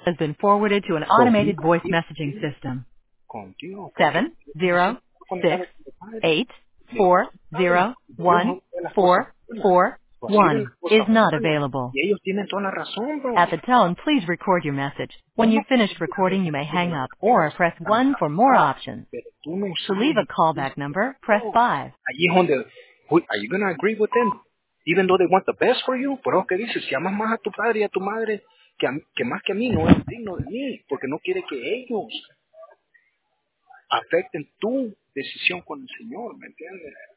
has been forwarded to an automated Conmigo, voice messaging system. contigo, porque Seven yo zero siempre estoy conectado six con mi padre. eight Mi four padre, zero Dios one no ve las cosas four buenas, four o así ven one las is cosas not malas. available. Y ellos tienen toda la razón, bro. At the tone, please record your message. When Uno you've finished quiere a recording, you veces may que hang la up or cosas press están 1 for more cambiadas, options. pero tú no To leave a sabes. callback number, press 5. Allí es donde, are you gonna agree with them? Even though they want the best for you, pero que dices, si amas más a tu padre y a tu madre que más que a mí, no es digno de mí, porque no quiere que ellos afecten tu decisión con el Señor, ¿me entiendes?